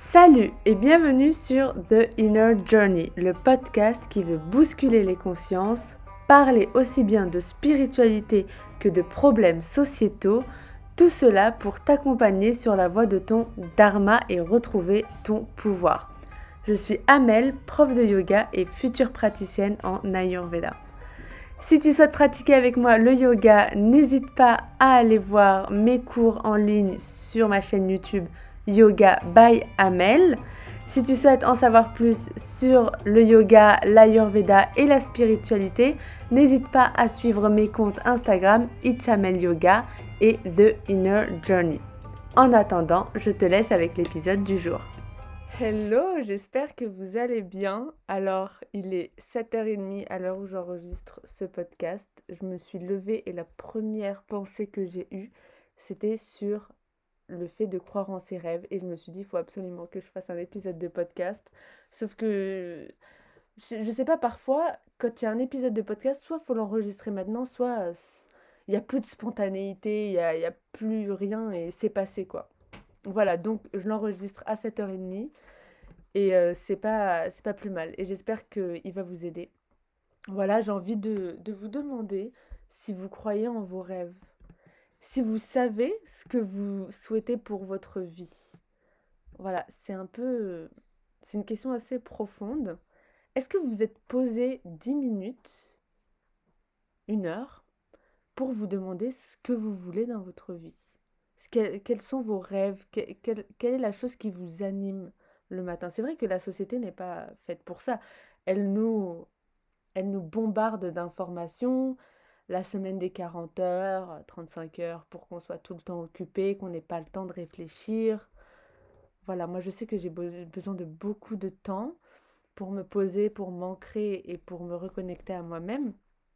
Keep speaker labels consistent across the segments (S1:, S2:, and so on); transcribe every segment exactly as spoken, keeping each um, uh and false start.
S1: Salut et bienvenue sur The Inner Journey, le podcast qui veut bousculer les consciences, parler aussi bien de spiritualité que de problèmes sociétaux, tout cela pour t'accompagner sur la voie de ton dharma et retrouver ton pouvoir. Je suis Amel, prof de yoga et future praticienne en Ayurveda. Si tu souhaites pratiquer avec moi le yoga, n'hésite pas à aller voir mes cours en ligne sur ma chaîne YouTube Yoga by Amel. Si tu souhaites en savoir plus sur le yoga, l'Ayurveda et la spiritualité, n'hésite pas à suivre mes comptes Instagram It's Amel Yoga et The Inner Journey. En attendant, je te laisse avec l'épisode du jour. Hello, j'espère que vous allez bien. Alors, il est sept heures trente à l'heure où j'enregistre ce podcast. Je me suis levée et la première pensée que j'ai eue, c'était sur le fait de croire en ses rêves. Et je me suis dit, il faut absolument que je fasse un épisode de podcast. Sauf que, je, je sais pas, parfois, quand il y a un épisode de podcast, soit il faut l'enregistrer maintenant, soit euh, il n'y a plus de spontanéité, il n'y a, il y a plus rien et c'est passé, quoi. Voilà, donc je l'enregistre à sept heures trente. Et euh, c'est pas, c'est pas plus mal. Et j'espère qu'il va vous aider. Voilà, j'ai envie de, de vous demander si vous croyez en vos rêves. Si vous savez ce que vous souhaitez pour votre vie. Voilà, c'est un peu... C'est une question assez profonde. Est-ce que vous vous êtes posé dix minutes, une heure, pour vous demander ce que vous voulez dans votre vie? Quels, quels sont vos rêves? Que- quelle, quelle est la chose qui vous anime le matin? C'est vrai que la société n'est pas faite pour ça. Elle nous, elle nous bombarde d'informations, la semaine des quarante heures, trente-cinq heures, pour qu'on soit tout le temps occupé, qu'on n'ait pas le temps de réfléchir. Voilà, moi je sais que j'ai be- besoin de beaucoup de temps pour me poser, pour m'ancrer et pour me reconnecter à moi-même.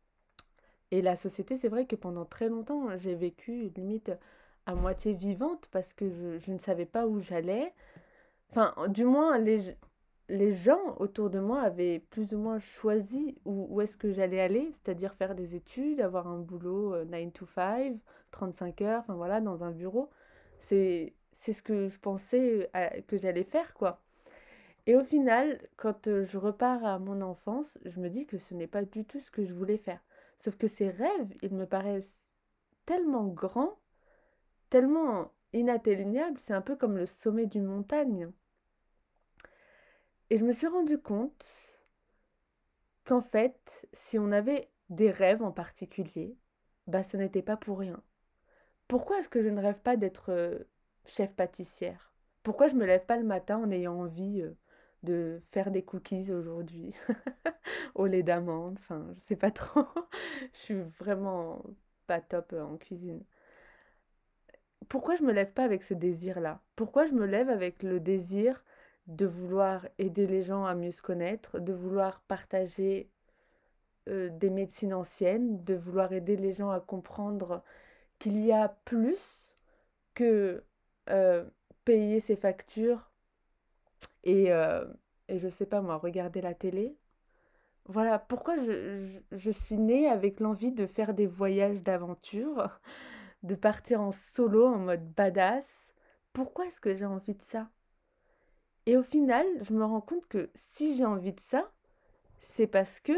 S1: Et la société, c'est vrai que pendant très longtemps, j'ai vécu limite à moitié vivante parce que je, je ne savais pas où j'allais. Enfin, du moins, les, les gens autour de moi avaient plus ou moins choisi où, où est-ce que j'allais aller, c'est-à-dire faire des études, avoir un boulot euh, nine to five, trente-cinq heures, enfin voilà, dans un bureau. C'est, c'est ce que je pensais euh, que j'allais faire, quoi. Et au final, quand euh, je repars à mon enfance, je me dis que ce n'est pas du tout ce que je voulais faire. Sauf que ces rêves, ils me paraissent tellement grands, tellement inatteignables, c'est un peu comme le sommet d'une montagne. Et je me suis rendu compte qu'en fait, si on avait des rêves en particulier, bah ce n'était pas pour rien. Pourquoi est-ce que je ne rêve pas d'être euh, chef pâtissière? Pourquoi je me lève pas le matin en ayant envie euh, de faire des cookies aujourd'hui au lait d'amande? Enfin, je sais pas trop. Je suis vraiment pas top euh, en cuisine. Pourquoi je me lève pas avec ce désir-là? Pourquoi je me lève avec le désir de vouloir aider les gens à mieux se connaître, de vouloir partager euh, des médecines anciennes, de vouloir aider les gens à comprendre qu'il y a plus que euh, payer ses factures et, euh, et je sais pas moi, regarder la télé. Voilà, pourquoi je, je, je suis née avec l'envie de faire des voyages d'aventure, de partir en solo en mode badass. Pourquoi est-ce que j'ai envie de ça? Et au final, je me rends compte que si j'ai envie de ça, c'est parce que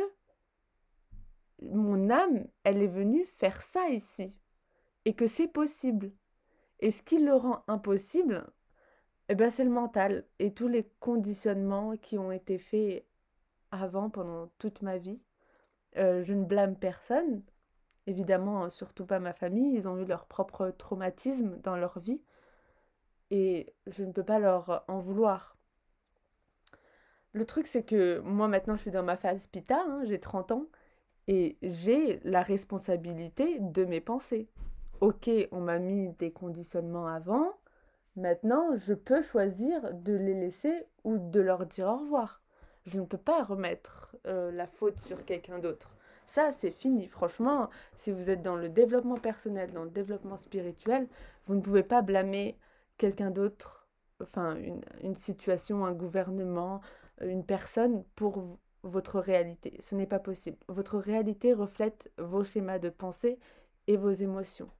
S1: mon âme, elle est venue faire ça ici. Et que c'est possible. Et ce qui le rend impossible, eh ben, c'est le mental et tous les conditionnements qui ont été faits avant, pendant toute ma vie. Euh, je ne blâme personne, évidemment, surtout pas ma famille. Ils ont eu leur propre traumatisme dans leur vie et je ne peux pas leur en vouloir. Le truc, c'est que moi, maintenant, je suis dans ma phase pita, hein, j'ai trente ans, et j'ai la responsabilité de mes pensées. Ok, on m'a mis des conditionnements avant, maintenant, je peux choisir de les laisser ou de leur dire au revoir. Je ne peux pas remettre euh, la faute sur quelqu'un d'autre. Ça, c'est fini. Franchement, si vous êtes dans le développement personnel, dans le développement spirituel, vous ne pouvez pas blâmer quelqu'un d'autre, enfin, une, une situation, un gouvernement, une personne pour v- votre réalité. Ce n'est pas possible. Votre réalité reflète vos schémas de pensée et vos émotions.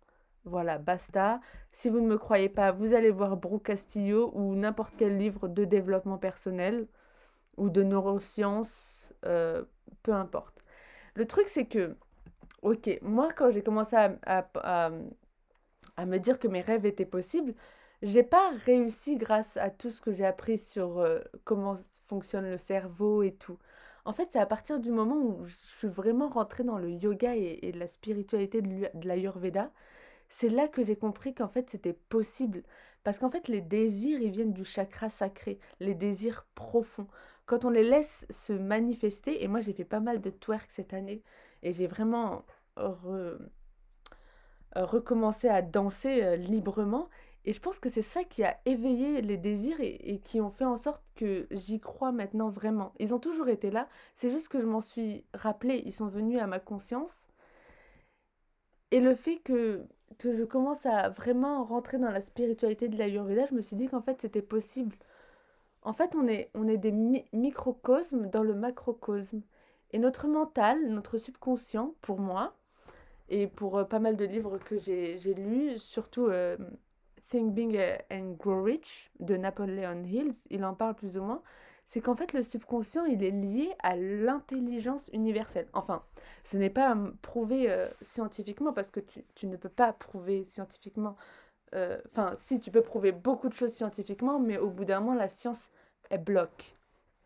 S1: Voilà, basta. Si vous ne me croyez pas, vous allez voir Brooke Castillo ou n'importe quel livre de développement personnel ou de neurosciences, euh, peu importe. Le truc, c'est que, ok, moi, quand j'ai commencé à, à- à- à me dire que mes rêves étaient possibles, j'ai pas réussi grâce à tout ce que j'ai appris sur euh, comment fonctionne le cerveau et tout. En fait, c'est à partir du moment où je suis vraiment rentrée dans le yoga et, et la spiritualité de l'U- de l'Ayurveda, c'est là que j'ai compris qu'en fait c'était possible. Parce qu'en fait les désirs, ils viennent du chakra sacré, les désirs profonds. Quand on les laisse se manifester, et moi j'ai fait pas mal de twerk cette année, et j'ai vraiment re- euh, recommencé à danser euh, librement. Et je pense que c'est ça qui a éveillé les désirs et, et qui ont fait en sorte que j'y crois maintenant vraiment. Ils ont toujours été là, c'est juste que je m'en suis rappelée, ils sont venus à ma conscience. Et le fait que, que je commence à vraiment rentrer dans la spiritualité de l'Ayurveda, je me suis dit qu'en fait c'était possible. En fait, on est, on est des mi- microcosmes dans le macrocosme. Et notre mental, notre subconscient, pour moi, et pour euh, pas mal de livres que j'ai j'ai lus, surtout euh, Think Big and Grow Rich de Napoleon Hill, il en parle plus ou moins, c'est qu'en fait le subconscient il est lié à l'intelligence universelle. Enfin, ce n'est pas euh, prouvé euh, scientifiquement parce que tu, tu ne peux pas prouver scientifiquement. euh, Enfin, si tu peux prouver beaucoup de choses scientifiquement, mais au bout d'un moment la science elle bloque.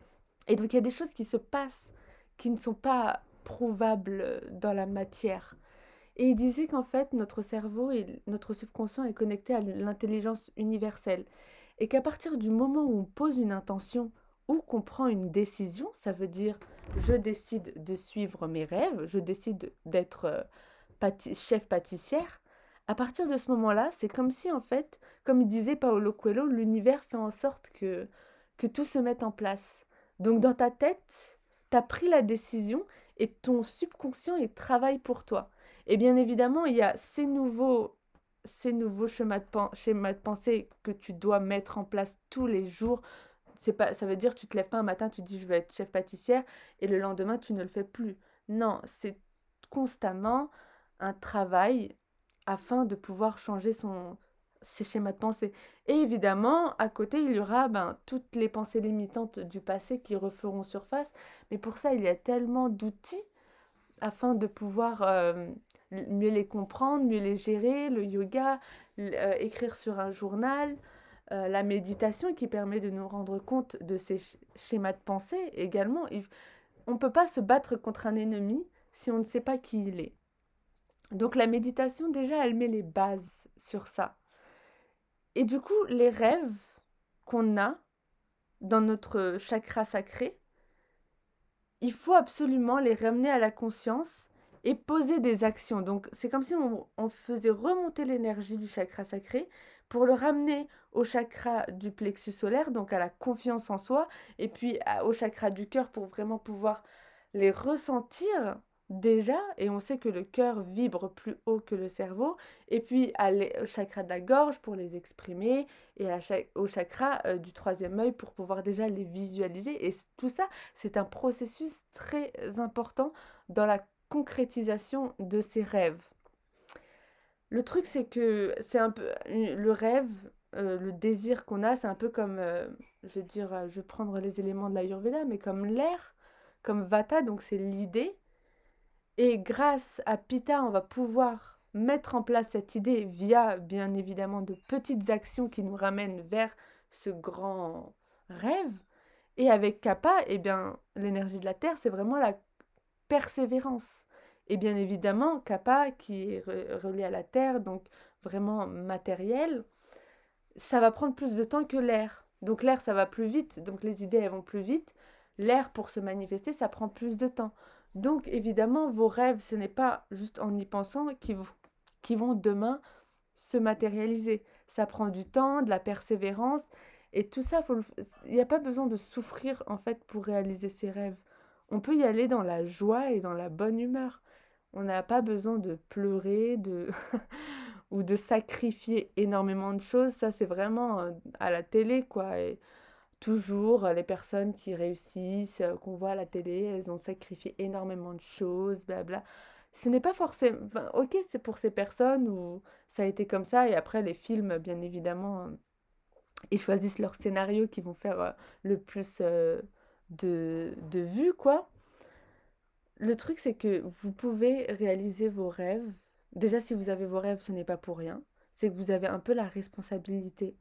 S1: Et donc il y a des choses qui se passent qui ne sont pas prouvables dans la matière. Et il disait qu'en fait, notre cerveau et notre subconscient est connecté à l'intelligence universelle. Et qu'à partir du moment où on pose une intention ou qu'on prend une décision, ça veut dire je décide de suivre mes rêves, je décide d'être euh, pâti- chef pâtissière, à partir de ce moment-là, c'est comme si en fait, comme il disait Paolo Coelho, l'univers fait en sorte que, que tout se mette en place. Donc dans ta tête, tu as pris la décision et ton subconscient, il travaille pour toi. Et bien évidemment, il y a ces nouveaux, ces nouveaux schémas de, pen- schémas de pensée que tu dois mettre en place tous les jours. C'est pas, ça veut dire que tu te lèves pas un matin, tu te dis je vais être chef pâtissière et le lendemain tu ne le fais plus. Non, c'est constamment un travail afin de pouvoir changer son, ses schémas de pensée. Et évidemment, à côté, il y aura ben, toutes les pensées limitantes du passé qui referont surface. Mais pour ça, il y a tellement d'outils afin de pouvoir euh, mieux les comprendre, mieux les gérer, le yoga, euh, écrire sur un journal, euh, la méditation qui permet de nous rendre compte de ces sch- schémas de pensée également. Il- on ne peut pas se battre contre un ennemi si on ne sait pas qui il est. Donc la méditation, déjà, elle met les bases sur ça. Et du coup, les rêves qu'on a dans notre chakra sacré, il faut absolument les ramener à la conscience et poser des actions. Donc c'est comme si on, on faisait remonter l'énergie du chakra sacré pour le ramener au chakra du plexus solaire, donc à la confiance en soi, et puis à- au chakra du cœur pour vraiment pouvoir les ressentir déjà. Et on sait que le cœur vibre plus haut que le cerveau, et puis à les- au chakra de la gorge pour les exprimer, et à cha- au chakra euh, du troisième œil pour pouvoir déjà les visualiser. Et c- tout ça, c'est un processus très important dans la concrétisation de ses rêves. Le truc, c'est que c'est un peu le rêve, euh, le désir qu'on a, c'est un peu comme, euh, je vais dire, euh, je vais prendre les éléments de l'Ayurveda, mais comme l'air, comme Vata, donc c'est l'idée. Et grâce à Pitta, on va pouvoir mettre en place cette idée via, bien évidemment, de petites actions qui nous ramènent vers ce grand rêve. Et avec Kappa, eh bien, l'énergie de la Terre, c'est vraiment la persévérance. Et bien évidemment, Kappa, qui est re- relié à la Terre, donc vraiment matériel, ça va prendre plus de temps que l'air. Donc l'air, ça va plus vite, donc les idées, elles vont plus vite. L'air, pour se manifester, ça prend plus de temps. Donc évidemment, vos rêves, ce n'est pas juste en y pensant qui, qui vont demain se matérialiser. Ça prend du temps, de la persévérance, et tout ça, faut le- il n'y a pas besoin de souffrir en fait pour réaliser ses rêves. On peut y aller dans la joie et dans la bonne humeur. On n'a pas besoin de pleurer, de ou de sacrifier énormément de choses. Ça, c'est vraiment euh, à la télé, quoi. Et toujours, euh, les personnes qui réussissent, euh, qu'on voit à la télé, elles ont sacrifié énormément de choses, blabla. Ce n'est pas forcément... Enfin, ok, c'est pour ces personnes où ça a été comme ça, et après les films, bien évidemment, euh, ils choisissent leurs scénarios qui vont faire euh, le plus euh, de, de vues, quoi. Le truc, c'est que vous pouvez réaliser vos rêves. Déjà, si vous avez vos rêves, ce n'est pas pour rien. C'est que vous avez un peu la responsabilité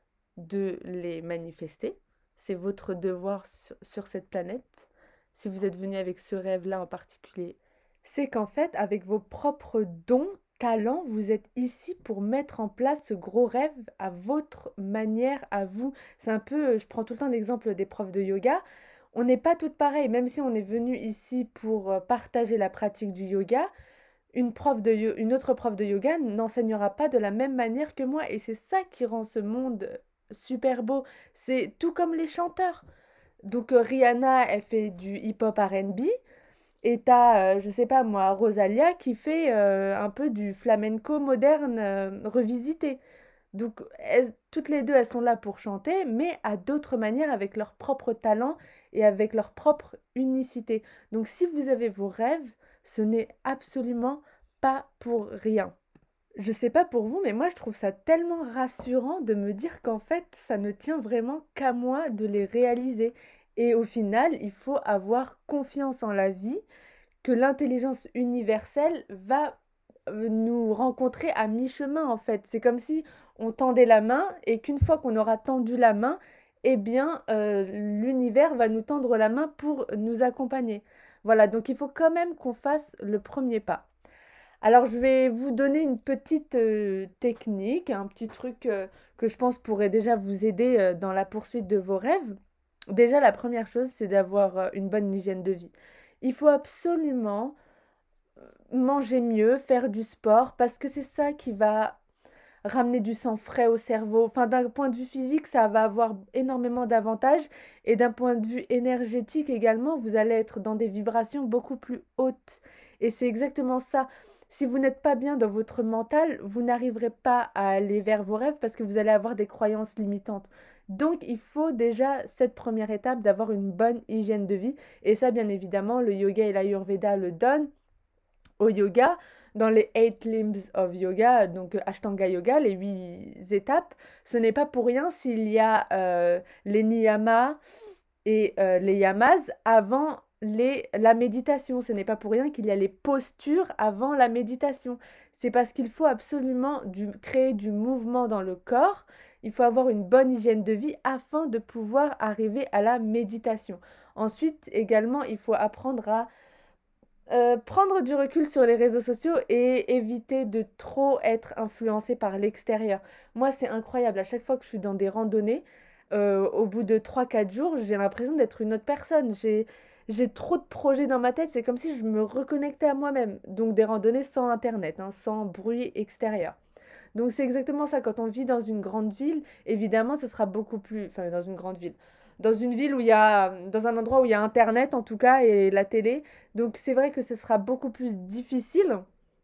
S1: de les manifester. C'est votre devoir sur, sur cette planète. Si vous êtes venu avec ce rêve-là en particulier, c'est qu'en fait, avec vos propres dons, talents, vous êtes ici pour mettre en place ce gros rêve à votre manière, à vous. C'est un peu, je prends tout le temps l'exemple des profs de yoga. On n'est pas toutes pareilles, même si on est venu ici pour euh, partager la pratique du yoga, une, prof de yo- une autre prof de yoga n'enseignera pas de la même manière que moi. Et c'est ça qui rend ce monde super beau. C'est tout comme les chanteurs. Donc euh, Rihanna, elle fait du hip-hop R and B. Et t'as, euh, je sais pas moi, Rosalia qui fait euh, un peu du flamenco moderne euh, revisité. Donc elles- toutes les deux, elles sont là pour chanter, mais à d'autres manières, avec leur propre talent et avec leur propre unicité. Donc si vous avez vos rêves, ce n'est absolument pas pour rien. Je sais pas pour vous, mais moi je trouve ça tellement rassurant de me dire qu'en fait, ça ne tient vraiment qu'à moi de les réaliser. Et au final, il faut avoir confiance en la vie, que l'intelligence universelle va euh, nous rencontrer à mi-chemin en fait. C'est comme si on tendait la main et qu'une fois qu'on aura tendu la main, eh bien euh, l'univers va nous tendre la main pour nous accompagner. Voilà, donc il faut quand même qu'on fasse le premier pas. Alors je vais vous donner une petite euh, technique, un petit truc euh, que je pense pourrait déjà vous aider euh, dans la poursuite de vos rêves. Déjà, la première chose, c'est d'avoir euh, une bonne hygiène de vie. Il faut absolument manger mieux, faire du sport, parce que c'est ça qui va ramener du sang frais au cerveau. Enfin, d'un point de vue physique, ça va avoir énormément d'avantages. Et d'un point de vue énergétique également, vous allez être dans des vibrations beaucoup plus hautes. Et c'est exactement ça. Si vous n'êtes pas bien dans votre mental, vous n'arriverez pas à aller vers vos rêves parce que vous allez avoir des croyances limitantes. Donc, il faut déjà cette première étape d'avoir une bonne hygiène de vie. Et ça, bien évidemment, le yoga et l'ayurveda le donnent au yoga, dans les eight limbs of yoga, donc euh, Ashtanga Yoga, les huit étapes, ce n'est pas pour rien s'il y a euh, les niyamas et euh, les yamas avant les, la méditation. Ce n'est pas pour rien qu'il y a les postures avant la méditation. C'est parce qu'il faut absolument du, créer du mouvement dans le corps. Il faut avoir une bonne hygiène de vie afin de pouvoir arriver à la méditation. Ensuite, également, il faut apprendre à euh, prendre du recul sur les réseaux sociaux et éviter de trop être influencé par l'extérieur. Moi, c'est incroyable. À chaque fois que je suis dans des randonnées, euh, au bout de trois quatre jours, j'ai l'impression d'être une autre personne. J'ai, j'ai trop de projets dans ma tête. C'est comme si je me reconnectais à moi-même. Donc des randonnées sans Internet, hein, sans bruit extérieur. Donc c'est exactement ça. Quand on vit dans une grande ville, évidemment, ce sera beaucoup plus... Enfin, dans une grande ville. Dans une ville où il y a... Dans un endroit où il y a Internet, en tout cas, et la télé. Donc c'est vrai que ce sera beaucoup plus difficile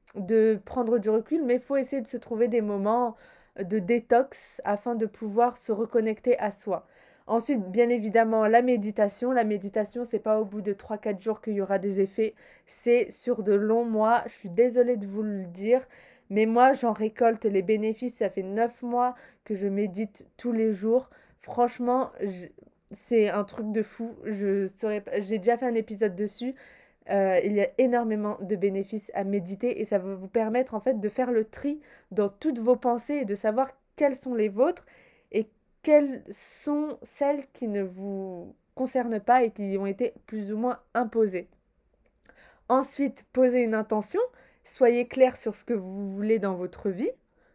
S1: de prendre du recul, mais il faut essayer de se trouver des moments de détox afin de pouvoir se reconnecter à soi. Ensuite, bien évidemment, la méditation. La méditation, c'est pas au bout de trois quatre jours qu'il y aura des effets, c'est sur de longs mois. Je suis désolée de vous le dire, mais moi, j'en récolte les bénéfices. Ça fait neuf mois que je médite tous les jours. Franchement, je- c'est un truc de fou. Je saurais pas- J'ai déjà fait un épisode dessus. Euh, il y a énormément de bénéfices à méditer et ça va vous permettre en fait de faire le tri dans toutes vos pensées et de savoir quelles sont les vôtres et quelles sont celles qui ne vous concernent pas et qui ont été plus ou moins imposées. Ensuite, posez une intention, soyez clair sur ce que vous voulez dans votre vie.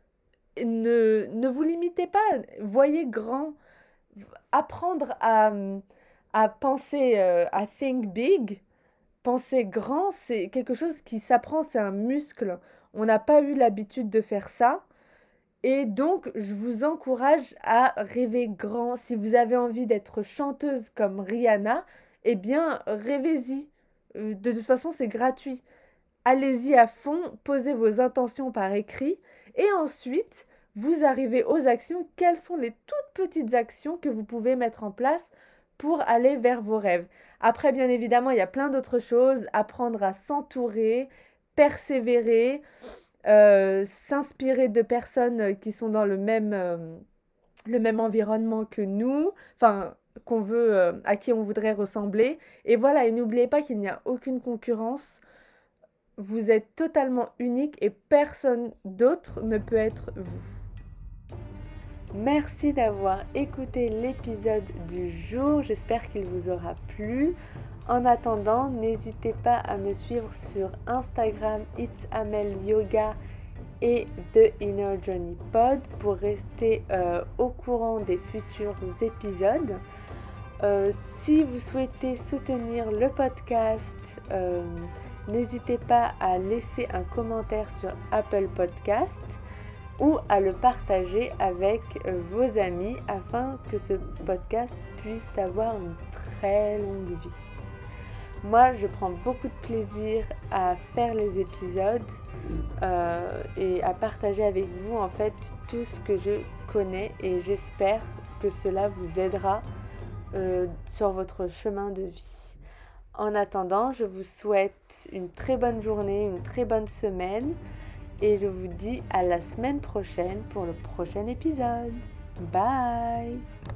S1: Ne, ne vous limitez pas, voyez grand, apprendre à, à penser, euh, à think big. Penser grand, c'est quelque chose qui s'apprend, c'est un muscle. On n'a pas eu l'habitude de faire ça. Et donc, je vous encourage à rêver grand. Si vous avez envie d'être chanteuse comme Rihanna, eh bien, rêvez-y. Euh, De toute façon, c'est gratuit. Allez-y à fond, posez vos intentions par écrit. Et ensuite, vous arrivez aux actions. Quelles sont les toutes petites actions que vous pouvez mettre en place pour aller vers vos rêves? Après, bien évidemment, il y a plein d'autres choses. Apprendre à s'entourer, persévérer, euh, s'inspirer de personnes qui sont dans le même, euh, le même environnement que nous, enfin qu'on veut, euh, à qui on voudrait ressembler. Et voilà, et n'oubliez pas qu'il n'y a aucune concurrence. Vous êtes totalement unique et personne d'autre ne peut être vous. Merci d'avoir écouté l'épisode du jour, j'espère qu'il vous aura plu. En attendant, n'hésitez pas à me suivre sur Instagram It's Amel Yoga et The Inner Journey Pod pour rester euh, au courant des futurs épisodes. Euh, si vous souhaitez soutenir le podcast, euh, n'hésitez pas à laisser un commentaire sur Apple Podcast ou à le partager avec vos amis afin que ce podcast puisse avoir une très longue vie. Moi, je prends beaucoup de plaisir à faire les épisodes euh, et à partager avec vous en fait tout ce que je connais et j'espère que cela vous aidera euh, sur votre chemin de vie. En attendant, je vous souhaite une très bonne journée, une très bonne semaine. Et je vous dis à la semaine prochaine pour le prochain épisode. Bye!